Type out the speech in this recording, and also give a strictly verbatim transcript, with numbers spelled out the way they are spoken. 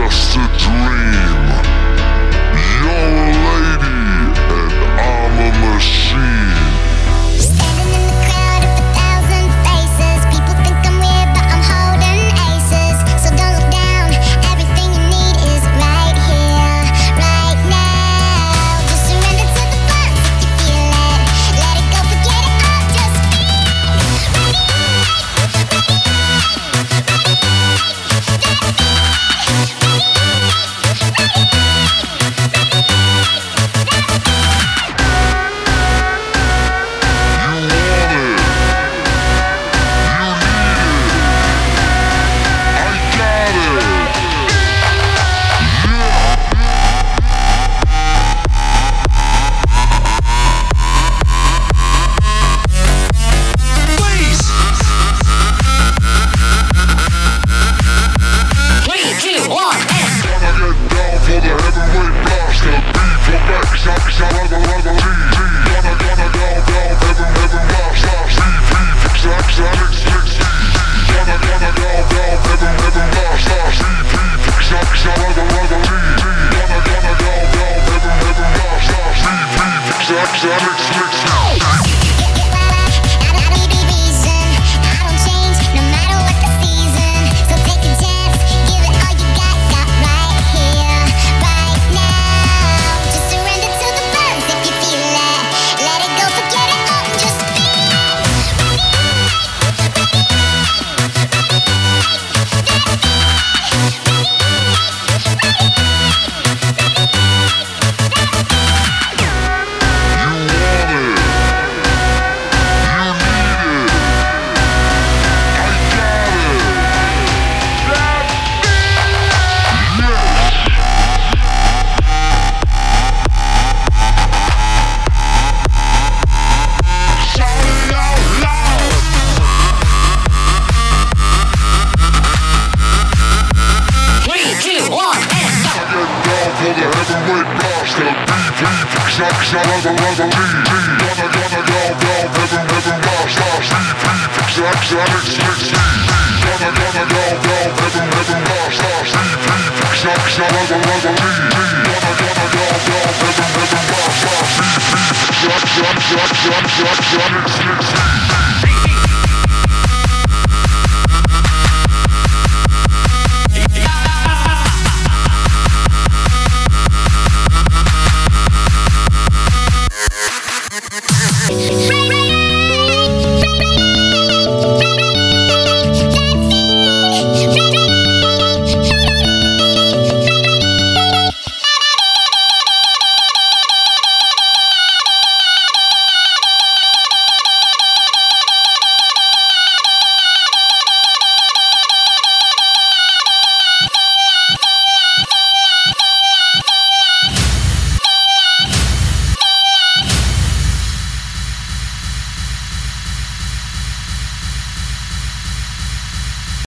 just a dream. You're a lady and I'm a machine. Standing in the crowd of a thousand faces. People think I'm weird, but I'm holding aces. So don't look down, everything you need is right here, right now. Just surrender to the bumps if you feel it. Let it go, forget it all, just be Six, six, six.